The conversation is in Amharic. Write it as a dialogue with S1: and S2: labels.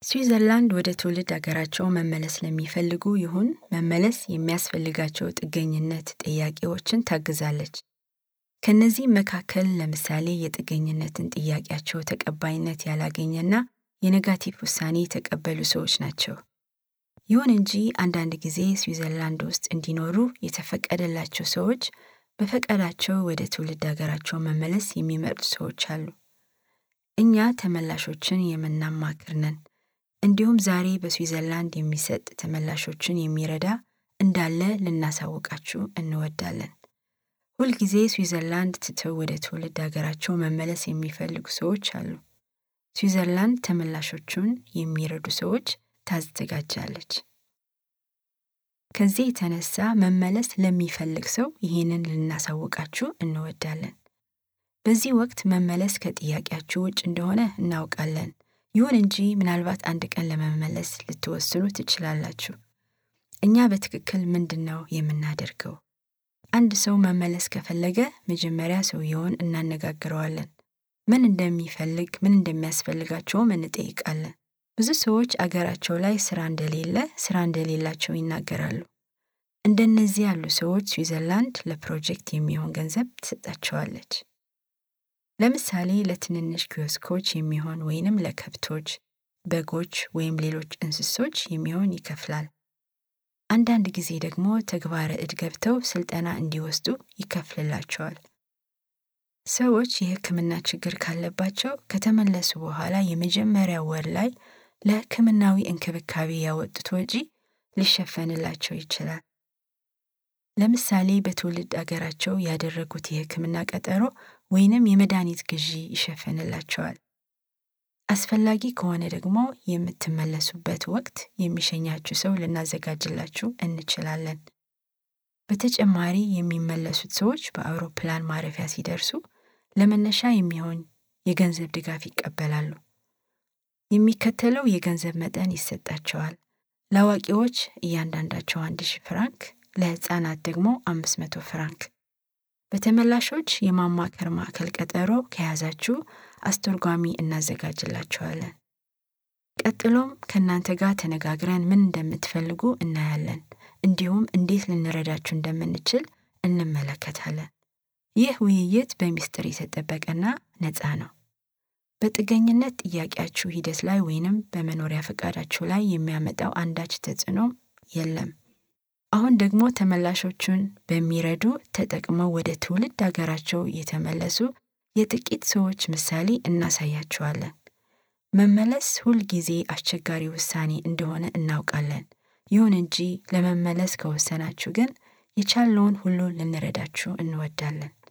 S1: ስዊዘርላንድ ወደ ትውልድ ሀገራቸው መመለስ ለሚፈልጉ ይሁን መመለስ የሚያስፈልጋቸው ጥገኝነት ጥያቄዎችን ታግዛለች። ከነዚህ መካከል ለምሳሌ የጥገኝነትን ጥያቄያቸው ተቀባይነት ያላገኘና የኔጋቲቭ ውሳኔ የተቀበሉ ሰዎች ናቸው። ይሁን እንጂ አንዳንድ ጊዜ ስዊዘርላንድ ውስጥ እንዲኖሩ የተፈቀደላቸው ሰዎች በፈቃዳቸው ወደ ትውልድ ሀገራቸው መመለስ የሚመርጡ ሰዎች አሉ። እኛ ተመላሾችን የምናማክር ነን። እንዲሁም ዛሬ በስዊዘርላንድ የሚሰጥ ተመላሾችን የሚረዳ እንዳለ ልናሳውቃችሁ እንወዳለን። ሁልጊዜ ስዊዘርላንድ ትተው ወደ ትውልድ ሀገራቸው መመለስ የሚፈልጉ ሰዎች አሉ። ስዊዘርላንድ ተመላሾቹን የሚረዱ ሰዎች ታዘጋጃለች። ከዚህ የተነሳ መመለስ ለሚፈልግ ሰው ይህንን ልናሳውቃችሁ እንወዳለን። በዚህ ወቅት መመለስ ከጥያቄያችሁ ውጭ እንደሆነ እናውቃለን። ይሁን እንጂ ምናልባት አንድ ቀን ለመመለስ ልትወስኑ ትችላላችሁ። እኛ በትክክል ምንድነው የምናደርገው? አንድ ሰው መመለስ ከፈለገ መጀመሪያ ሰውየውን እናነጋግረዋለን። ምን እንደሚፈልግ፣ ምን እንደሚያስፈልጋቸውም እንጠይቃለን። ብዙ ሰዎች አገራቸው ላይ ስራ እንደሌላቸው ይናገራሉ። እንደነዚህ ያሉ ሰዎች ስዊዘርላንድ ለፕሮጀክት የሚሆን ገንዘብ ትሰጣቸዋለች። ለምሳሌ ለትንንሽ ኪዮስኮች የሚሆን ወይንም ለከብቶች፣ በጎች ወይም ሌሎች እንስሶች የሚሆን ይከፍላል። አንዳንድ ጊዜ ደግሞ ተግባረ ዕድ ገብተው ስልጠና እንዲወስዱ ይከፍልላቸዋል። ሰዎች የሕክምና ችግር ካለባቸው ከተመለሱ በኋላ የመጀመሪያ ወር ላይ ለሕክምናዊ እንክብካቤ ያወጡት ወጪ ሊሸፈንላቸው ይችላል። ለምሳሌ በትውልድ አገራቸው ያደረጉት የሕክምና ቀጠሮ ወይንም የመድኃኒት ግዢ ይሸፈንላቸዋል። አስፈላጊ ከሆነ ደግሞ የምትመለሱበት ወቅት የሚሸኛችሁ ሰው ልናዘጋጅላችሁ እንችላለን። በተጨማሪ የሚመለሱት ሰዎች በአውሮፕላን ማረፊያ ሲደርሱ ለመነሻ የሚሆን የገንዘብ ድጋፍ ይቀበላሉ። የሚከተለው የገንዘብ መጠን ይሰጣቸዋል። ለአዋቂዎች እያንዳንዳቸው 1000 ፍራንክ፣ ለሕፃናት ደግሞ 500 ፍራንክ። በተመላሾች የማማከር ማዕከል ቀጠሮ ከያዛችሁ አስተርጓሚ እናዘጋጅላችኋለን። ቀጥሎም ከእናንተ ጋር ተነጋግረን ምን እንደምትፈልጉ እናያለን። እንዲሁም እንዴት ልንረዳችሁ እንደምንችል እንመለከታለን። ይህ ውይይት በሚስጥር የተጠበቀና ነፃ ነው። በጥገኝነት ጥያቄያችሁ ሂደት ላይ ወይንም በመኖሪያ ፈቃዳችሁ ላይ የሚያመጣው አንዳች ተጽዕኖ የለም። አሁን ደግሞ ተመላሾቹን በሚረዱ ተጠቅመው ወደ ትውልድ ሀገራቸው የተመለሱ የጥቂት ሰዎች ምሳሌ እናሳያችኋለን። መመለስ ሁልጊዜ አስቸጋሪ ውሳኔ እንደሆነ እናውቃለን። ይሁን እንጂ ለመመለስ ከወሰናችሁ ግን የቻልነውን ሁሉ ልንረዳችሁ እንወዳለን።